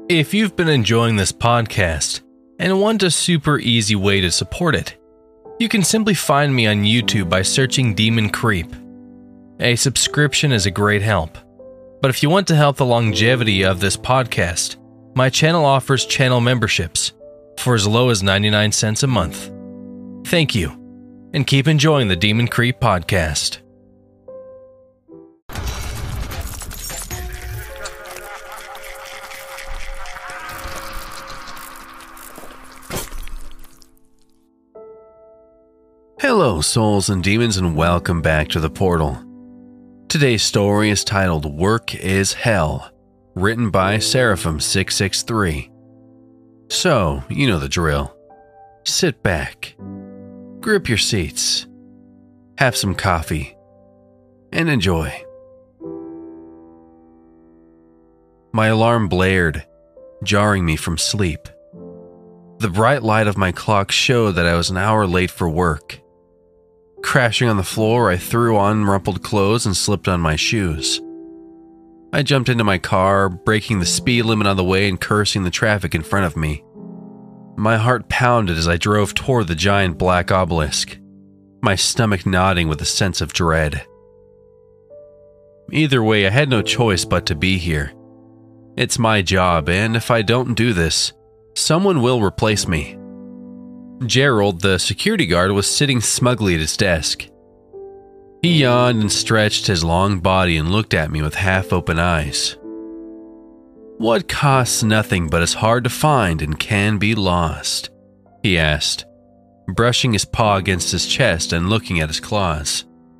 If you've been enjoying this podcast and want a super easy way to support it, you can simply find me on YouTube by searching Demon Creep. A subscription is a great help, but if you want to help the longevity of this podcast, my channel offers channel memberships for as low as 99 cents a month. Thank you, and keep enjoying the Demon Creep podcast. Hello, souls and demons, and welcome back to The Portal. Today's story is titled Work is Hell, written by Seraphim663. So, you know the drill. Sit back, grip your seats, have some coffee, and enjoy. My alarm blared, jarring me from sleep. The bright light of my clock showed that I was an hour late for work. Crashing on the floor, I threw on rumpled clothes and slipped on my shoes. I jumped into my car, breaking the speed limit on the way and cursing the traffic in front of me. My heart pounded as I drove toward the giant black obelisk, my stomach nodding with a sense of dread. Either way, I had no choice but to be here. It's my job, and if I don't do this, someone will replace me. Gerald, the security guard, was sitting smugly at his desk. He yawned and stretched his long body and looked at me with half-open eyes. "What costs nothing but is hard to find and can be lost?" he asked, brushing his paw against his chest and looking at his claws.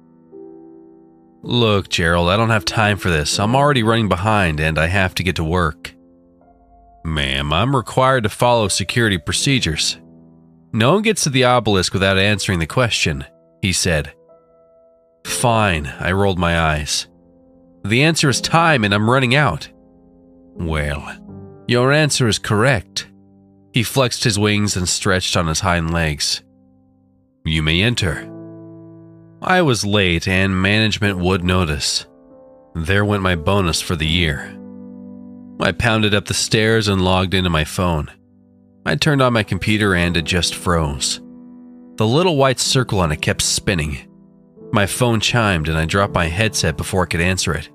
"Look, Gerald, I don't have time for this. I'm already running behind and I have to get to work." "Ma'am, I'm required to follow security procedures. No one gets to the obelisk without answering the question," he said. "Fine," I rolled my eyes. "The answer is time and I'm running out." "Well, your answer is correct." He flexed his wings and stretched on his hind legs. "You may enter." I was late and management would notice. There went my bonus for the year. I pounded up the stairs and logged into my phone. I turned on my computer and it just froze. The little white circle on it kept spinning. My phone chimed and I dropped my headset before I could answer it.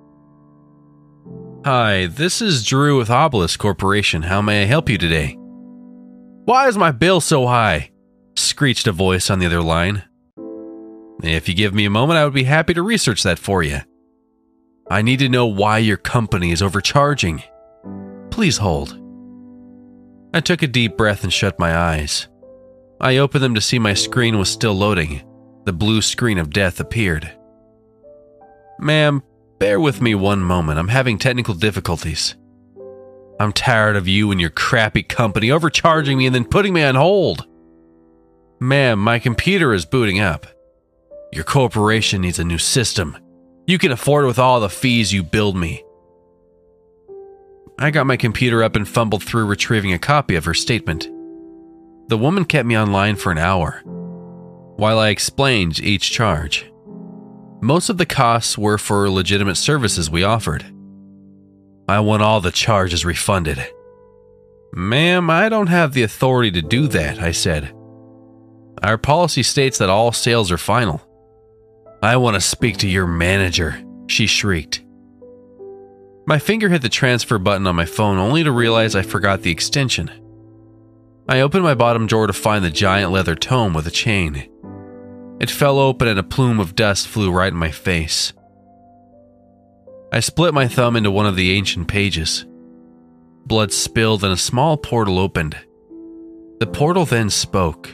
"Hi, this is Drew with Obelisk Corporation. How may I help you today?" "Why is my bill so high?" screeched a voice on the other line. "If you give me a moment, I would be happy to research that for you. I need to know why your company is overcharging. Please hold." I took a deep breath and shut my eyes. I opened them to see my screen was still loading. The blue screen of death appeared. "Ma'am, bear with me one moment. I'm having technical difficulties. I'm tired of you and your crappy company overcharging me and then putting me on hold." "Ma'am, my computer is booting up." "Your corporation needs a new system. You can afford it with all the fees you billed me." I got my computer up and fumbled through retrieving a copy of her statement. The woman kept me online for an hour, while I explained each charge. Most of the costs were for legitimate services we offered. "I want all the charges refunded." "Ma'am, I don't have the authority to do that," I said. "Our policy states that all sales are final." "I want to speak to your manager," she shrieked. My finger hit the transfer button on my phone only to realize I forgot the extension. I opened my bottom drawer to find the giant leather tome with a chain. It fell open and a plume of dust flew right in my face. I split my thumb into one of the ancient pages. Blood spilled and a small portal opened. The portal then spoke.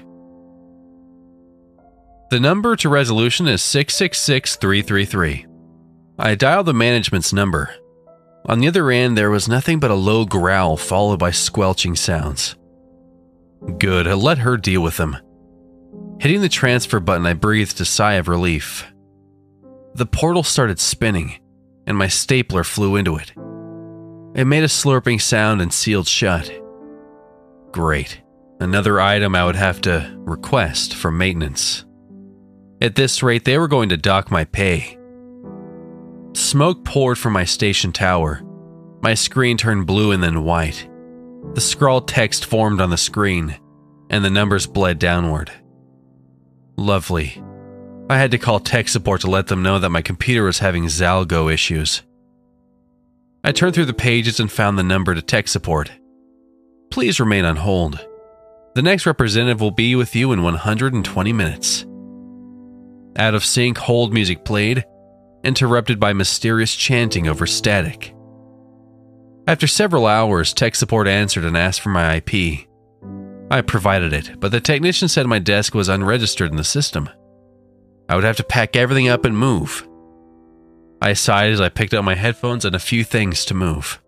"The number to resolution is 666-333. I dialed the management's number. On the other end, there was nothing but a low growl followed by squelching sounds. Good, let her deal with them. Hitting the transfer button, I breathed a sigh of relief. The portal started spinning, and my stapler flew into it. It made a slurping sound and sealed shut. Great. Another item I would have to request for maintenance. At this rate, they were going to dock my pay. Smoke poured from my station tower. My screen turned blue and then white. The scrawled text formed on the screen, and the numbers bled downward. Lovely. I had to call tech support to let them know that my computer was having Zalgo issues. I turned through the pages and found the number to tech support. Please remain on hold. The next representative will be with you in 120 minutes. Out of sync hold music played, interrupted by mysterious chanting over static. After several hours, tech support answered and asked for my IP. I provided it, but the technician said my desk was unregistered in the system. I would have to pack everything up and move. I sighed as I picked up my headphones and a few things to move.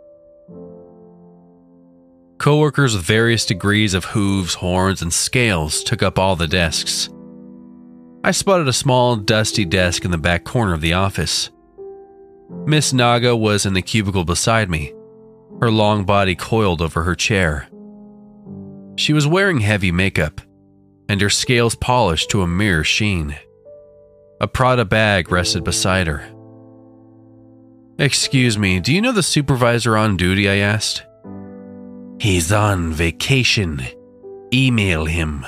Coworkers with various degrees of hooves, horns, and scales took up all the desks. I spotted a small, dusty desk in the back corner of the office. Miss Naga was in the cubicle beside me, her long body coiled over her chair. She was wearing heavy makeup, and her scales polished to a mirror sheen. A Prada bag rested beside her. "Excuse me, do you know the supervisor on duty?" I asked. "He's on vacation. Email him."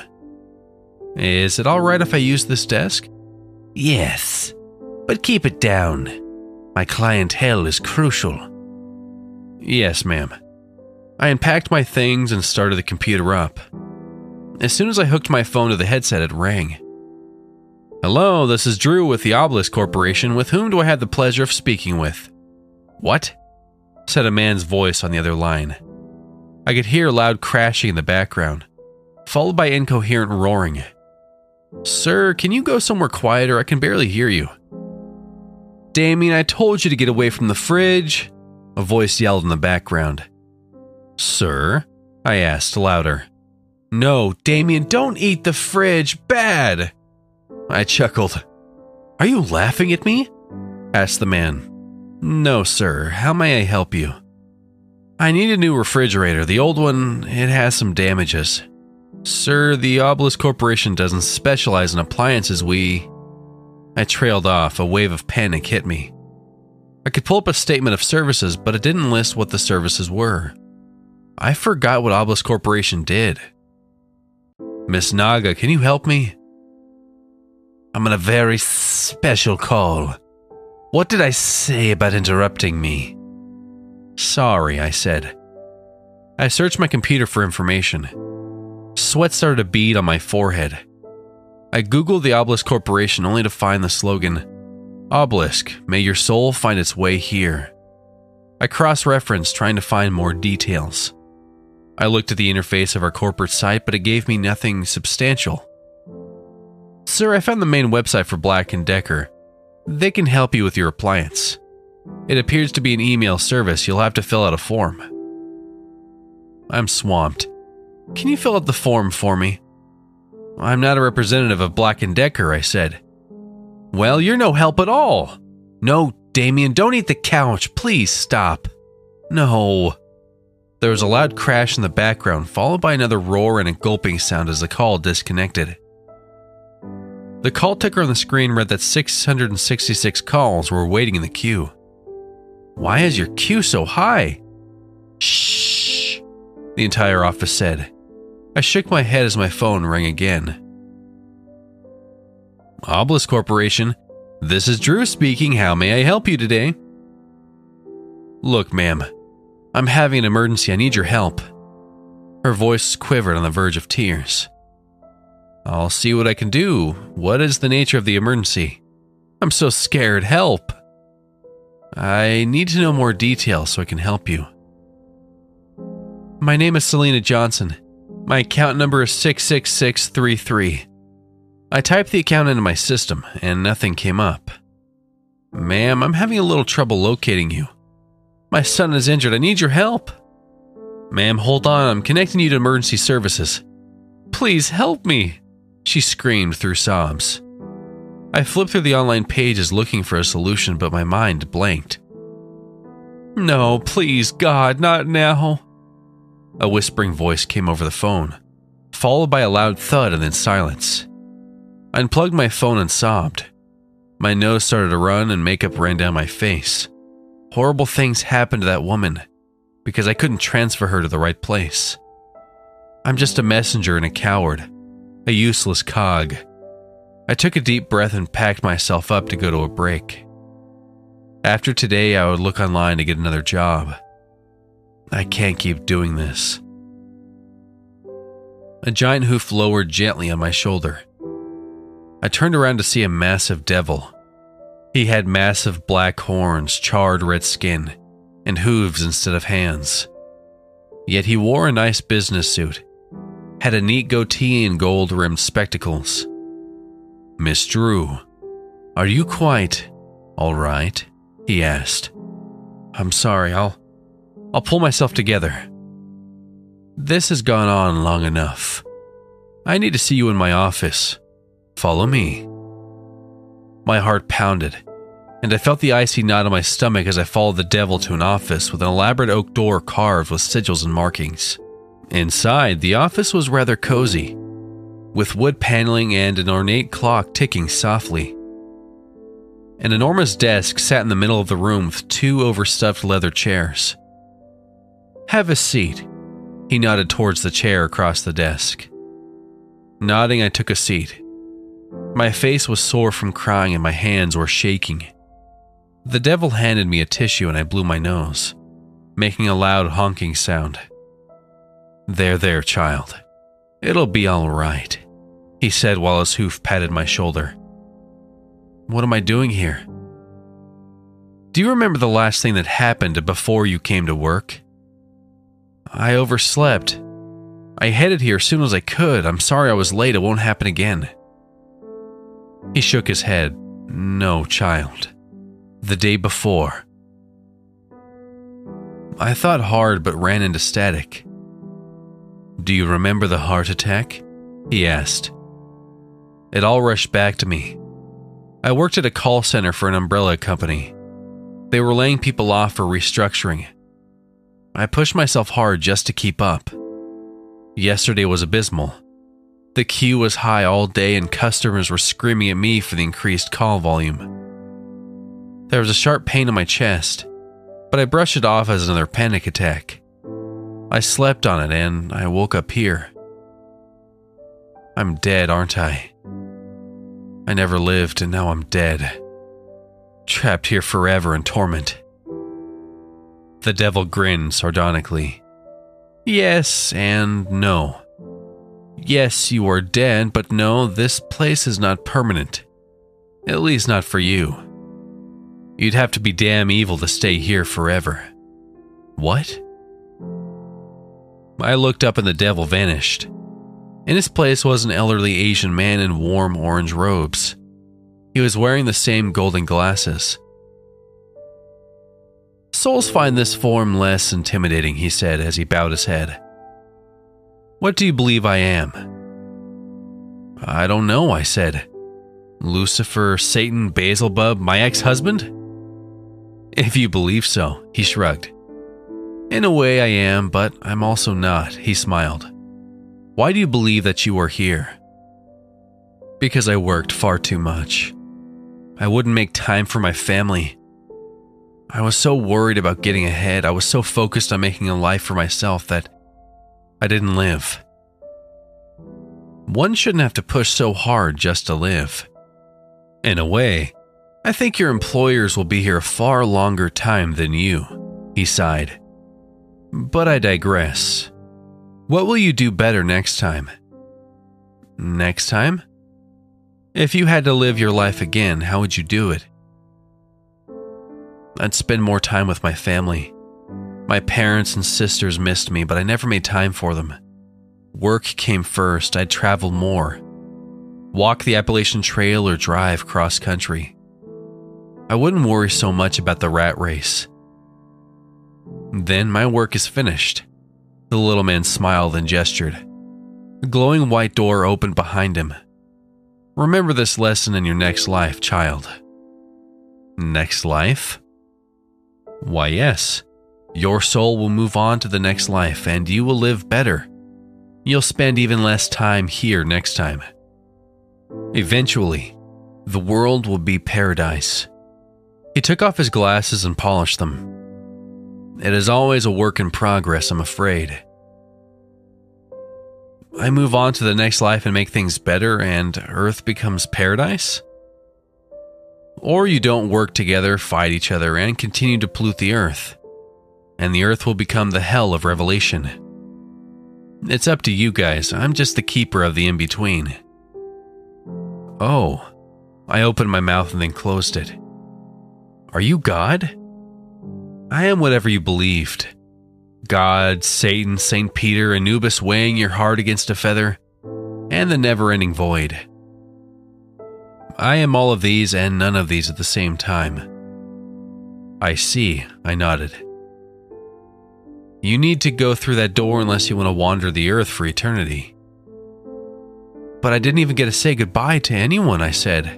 "Is it alright if I use this desk?" "Yes, but keep it down. My clientele is crucial." "Yes, ma'am." I unpacked my things and started the computer up. As soon as I hooked my phone to the headset, it rang. "Hello, this is Drew with the Obelisk Corporation. With whom do I have the pleasure of speaking with?" "What?" said a man's voice on the other line. I could hear loud crashing in the background, followed by incoherent roaring. "Sir, can you go somewhere quieter? I can barely hear you." "Damien, I told you to get away from the fridge," a voice yelled in the background. "Sir?" I asked, louder. "No, Damien, don't eat the fridge. Bad." I chuckled. "Are you laughing at me?" asked the man. "No, sir. How may I help you?" "I need a new refrigerator. The old one, it has some damages." "Sir, the Obelisk Corporation doesn't specialize in appliances. I trailed off. A wave of panic hit me. I could pull up a statement of services, but it didn't list what the services were. I forgot what Obelisk Corporation did. "Miss Naga, can you help me?" "I'm on a very special call. What did I say about interrupting me?" "Sorry," I said. I searched my computer for information. Sweat started to bead on my forehead. I googled the Obelisk Corporation only to find the slogan, "Obelisk, may your soul find its way here." I cross-referenced, trying to find more details. I looked at the interface of our corporate site, but it gave me nothing substantial. "Sir, I found the main website for Black & Decker. They can help you with your appliance. It appears to be an email service. You'll have to fill out a form." I'm swamped. "Can you fill out the form for me?" "I'm not a representative of Black & Decker," I said. "Well, you're no help at all." "No, Damien, don't eat the couch. Please stop." "No." There was a loud crash in the background, followed by another roar and a gulping sound as the call disconnected. The call ticker on the screen read that 666 calls were waiting in the queue. "Why is your queue so high?" "Shh," the entire office said. I shook my head as my phone rang again. "Obelisk Corporation, this is Drew speaking. How may I help you today?" "Look, ma'am, I'm having an emergency. I need your help." Her voice quivered on the verge of tears. "I'll see what I can do. What is the nature of the emergency?" "I'm so scared. Help." "I need to know more details so I can help you." "My name is Selena Johnson. My account number is 66633. I typed the account into my system, and nothing came up." "Ma'am, I'm having a little trouble locating you. My son is injured. I need your help." "Ma'am, hold on. I'm connecting you to emergency services." "Please help me," she screamed through sobs. I flipped through the online pages looking for a solution, but my mind blanked. "No, please, God, not now." A whispering voice came over the phone, followed by a loud thud and then silence. I unplugged my phone and sobbed. My nose started to run and makeup ran down my face. Horrible things happened to that woman. because I couldn't transfer her to the right place. I'm just a messenger and a coward, a useless cog. I took a deep breath and packed myself up to go to a break. After today, I would look online to get another job. I can't keep doing this. A giant hoof lowered gently on my shoulder. I turned around to see a massive devil. He had massive black horns, charred red skin, and hooves instead of hands. Yet he wore a nice business suit, had a neat goatee and gold-rimmed spectacles. "Miss Drew, are you quite all right?" he asked. "I'm sorry, I'll pull myself together. This has gone on long enough. I need to see you in my office. Follow me." My heart pounded, and I felt the icy knot in my stomach as I followed the devil to an office with an elaborate oak door carved with sigils and markings. Inside, the office was rather cozy, with wood paneling and an ornate clock ticking softly. An enormous desk sat in the middle of the room with 2 overstuffed leather chairs. "Have a seat." He nodded towards the chair across the desk. Nodding, I took a seat. My face was sore from crying and my hands were shaking. The devil handed me a tissue and I blew my nose, making a loud honking sound. There, child. It'll be all right," he said while his hoof patted my shoulder. "What am I doing here?" "Do you remember the last thing that happened before you came to work?" "I overslept. I headed here as soon as I could. I'm sorry I was late. It won't happen again." He shook his head. "No, child. The day before." I thought hard but ran into static. "Do you remember the heart attack?" he asked. It all rushed back to me. I worked at a call center for an umbrella company. They were laying people off for restructuring. I pushed myself hard just to keep up. Yesterday was abysmal. The queue was high all day and customers were screaming at me for the increased call volume. There was a sharp pain in my chest, but I brushed it off as another panic attack. I slept on it and I woke up here. I'm dead, aren't I? I never lived and now I'm dead. Trapped here forever in torment. The devil grinned sardonically. Yes and no. Yes, you are dead, but no, this place is not permanent. At least not for you. You'd have to be damn evil to stay here forever. What? I looked up and the devil vanished. In his place was an elderly Asian man in warm orange robes. He was wearing the same golden glasses. Souls find this form less intimidating, he said as he bowed his head. What do you believe I am? I don't know, I said. Lucifer, Satan, Beelzebub, my ex-husband? If you believe so, he shrugged. In a way I am, but I'm also not, he smiled. Why do you believe that you are here? Because I worked far too much. I wouldn't make time for my family. I was so worried about getting ahead, I was so focused on making a life for myself that I didn't live. One shouldn't have to push so hard just to live. In a way, I think your employers will be here a far longer time than you, he sighed. But I digress. What will you do better next time? Next time? If you had to live your life again, how would you do it? I'd spend more time with my family. My parents and sisters missed me, but I never made time for them. Work came first. I'd travel more. Walk the Appalachian Trail or drive cross-country. I wouldn't worry so much about the rat race. Then my work is finished. The little man smiled and gestured. A glowing white door opened behind him. Remember this lesson in your next life, child. Next life? Why, yes. Your soul will move on to the next life and you will live better. You'll spend even less time here next time. Eventually, the world will be paradise. He took off his glasses and polished them. It is always a work in progress, I'm afraid. I move on to the next life and make things better, and Earth becomes paradise? Or you don't work together, fight each other, and continue to pollute the Earth, and the Earth will become the hell of Revelation. It's up to you guys. I'm just the keeper of the in-between. Oh, I opened my mouth and then closed it. Are you God? I am whatever you believed. God, Satan, St. Peter, Anubis weighing your heart against a feather, and the never-ending void. I am all of these and none of these at the same time. I see, I nodded. You need to go through that door unless you want to wander the earth for eternity. But I didn't even get to say goodbye to anyone, I said.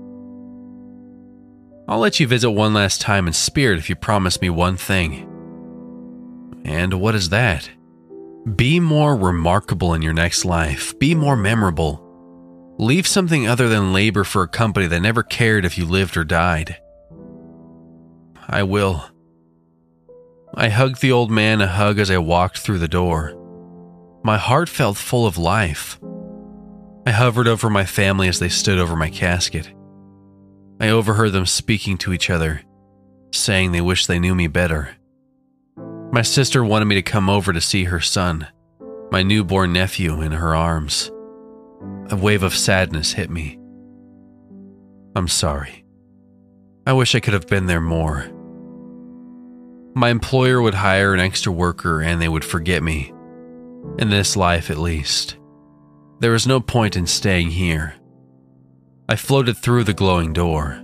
I'll let you visit one last time in spirit if you promise me one thing. And what is that? Be more remarkable in your next life. Be more memorable. Leave something other than labor for a company that never cared if you lived or died. I will. I hugged the old man a hug as I walked through the door. My heart felt full of life. I hovered over my family as they stood over my casket. I overheard them speaking to each other, saying they wished they knew me better. My sister wanted me to come over to see her son, my newborn nephew, in her arms. A wave of sadness hit me. I'm sorry. I wish I could have been there more. My employer would hire an extra worker and they would forget me. In this life, at least. There was no point in staying here. I floated through the glowing door.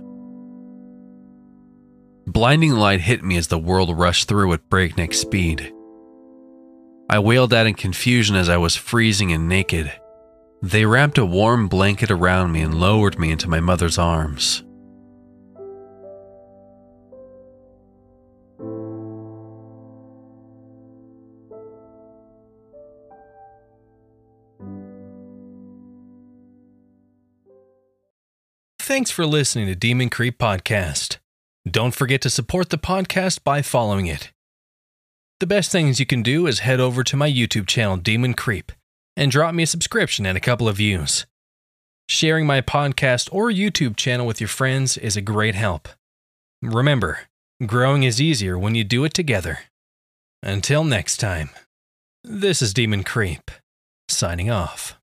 Blinding light hit me as the world rushed through at breakneck speed. I wailed out in confusion as I was freezing and naked. They wrapped a warm blanket around me and lowered me into my mother's arms. Thanks for listening to Demon Creep Podcast. Don't forget to support the podcast by following it. The best things you can do is head over to my YouTube channel, Demon Creep, and drop me a subscription and a couple of views. Sharing my podcast or YouTube channel with your friends is a great help. Remember, growing is easier when you do it together. Until next time, this is Demon Creep, signing off.